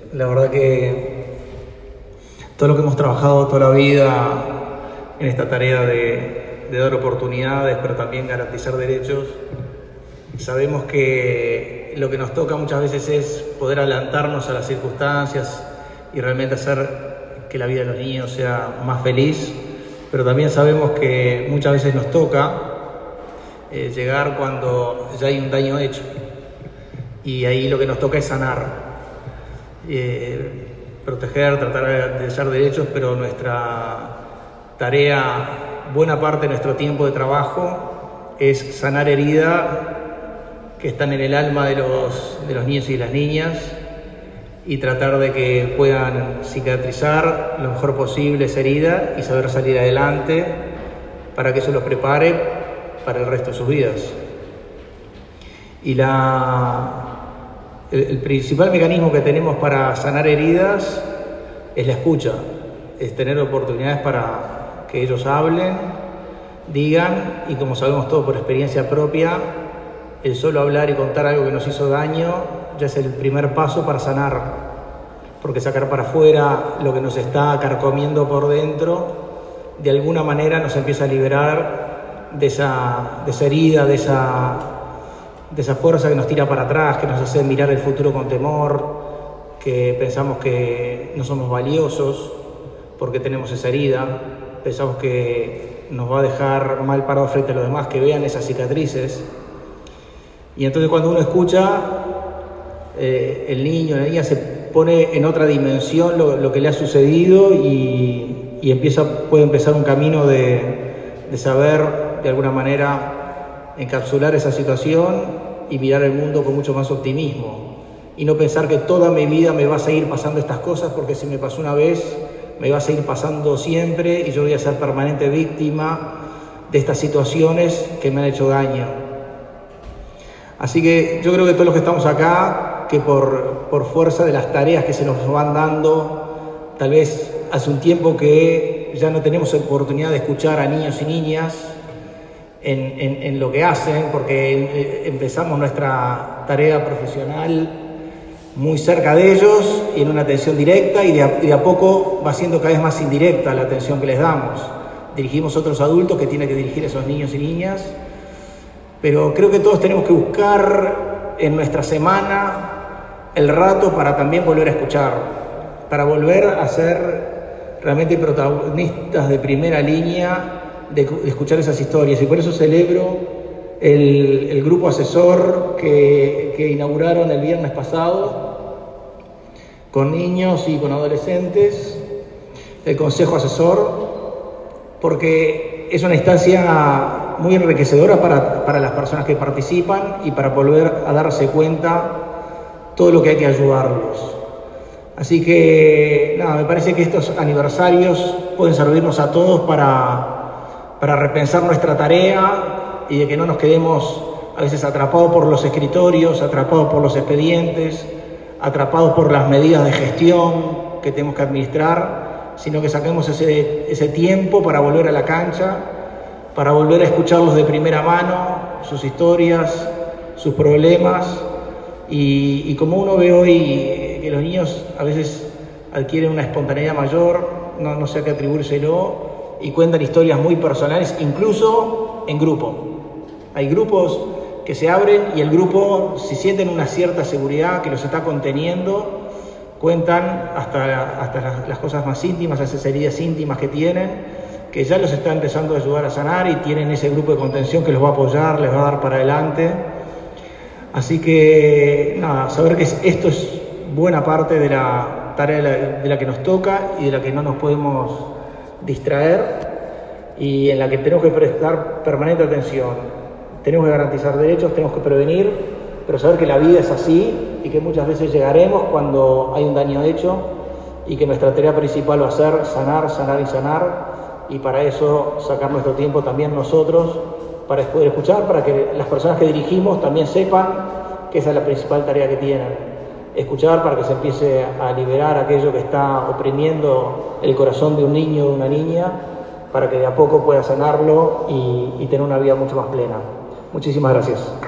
La verdad que todo lo que hemos trabajado toda la vida en esta tarea de dar oportunidades, pero también garantizar derechos, sabemos que lo que nos toca muchas veces es poder adelantarnos a las circunstancias y realmente hacer que la vida de los niños sea más feliz, pero también sabemos que muchas veces nos toca llegar cuando ya hay un daño hecho, y ahí lo que nos toca es sanar. Proteger, tratar de ser derechos, pero nuestra tarea, buena parte de nuestro tiempo de trabajo es sanar heridas que están en el alma de los niños y las niñas, y tratar de que puedan cicatrizar lo mejor posible esa herida y saber salir adelante para que eso los prepare para el resto de sus vidas. Y el principal mecanismo que tenemos para sanar heridas es la escucha, es tener oportunidades para que ellos hablen, digan, y como sabemos todos por experiencia propia, el solo hablar y contar algo que nos hizo daño ya es el primer paso para sanar, porque sacar para afuera lo que nos está carcomiendo por dentro, de alguna manera nos empieza a liberar de esa herida, de esa fuerza que nos tira para atrás, que nos hace mirar el futuro con temor, que pensamos que no somos valiosos porque tenemos esa herida, pensamos que nos va a dejar mal parados frente a los demás, que vean esas cicatrices. Y entonces cuando uno escucha, el niño, la niña se pone en otra dimensión lo que le ha sucedido y puede empezar un camino de saber de alguna manera encapsular esa situación y mirar el mundo con mucho más optimismo, y no pensar que toda mi vida me va a seguir pasando estas cosas, porque si me pasó una vez, me va a seguir pasando siempre y yo voy a ser permanente víctima de estas situaciones que me han hecho daño. Así que yo creo que todos los que estamos acá, que por fuerza de las tareas que se nos van dando, tal vez hace un tiempo que ya no tenemos oportunidad de escuchar a niños y niñas en lo que hacen, porque empezamos nuestra tarea profesional muy cerca de ellos y en una atención directa, y de a poco va siendo cada vez más indirecta la atención que les damos. Dirigimos a otros adultos que tienen que dirigir a esos niños y niñas, pero creo que todos tenemos que buscar en nuestra semana el rato para también volver a escuchar, para volver a ser realmente protagonistas de primera línea de escuchar esas historias. Y por eso celebro el grupo asesor que inauguraron el viernes pasado con niños y con adolescentes, el consejo asesor, porque es una instancia muy enriquecedora para las personas que participan y para volver a darse cuenta todo lo que hay que ayudarlos. Así que nada, me parece que estos aniversarios pueden servirnos a todos para repensar nuestra tarea y de que no nos quedemos a veces atrapados por los escritorios, atrapados por los expedientes, atrapados por las medidas de gestión que tenemos que administrar, sino que saquemos ese tiempo para volver a la cancha, para volver a escucharlos de primera mano, sus historias, sus problemas, y como uno ve hoy que los niños a veces adquieren una espontaneidad mayor, no sé a qué atribuírselo, y cuentan historias muy personales, incluso en grupo. Hay grupos que se abren y el grupo, si sienten una cierta seguridad que los está conteniendo, cuentan hasta las cosas más íntimas, esas heridas íntimas que tienen, que ya los está empezando a ayudar a sanar, y tienen ese grupo de contención que los va a apoyar, les va a dar para adelante. Así que nada, saber que esto es buena parte de la tarea de la que nos toca y de la que no nos podemos distraer, y en la que tenemos que prestar permanente atención. Tenemos que garantizar derechos, tenemos que prevenir, pero saber que la vida es así y que muchas veces llegaremos cuando hay un daño hecho, y que nuestra tarea principal va a ser sanar, sanar y sanar, y para eso sacar nuestro tiempo también nosotros para poder escuchar, para que las personas que dirigimos también sepan que esa es la principal tarea que tienen. Escuchar para que se empiece a liberar aquello que está oprimiendo el corazón de un niño o de una niña, para que de a poco pueda sanarlo y tener una vida mucho más plena. Muchísimas gracias.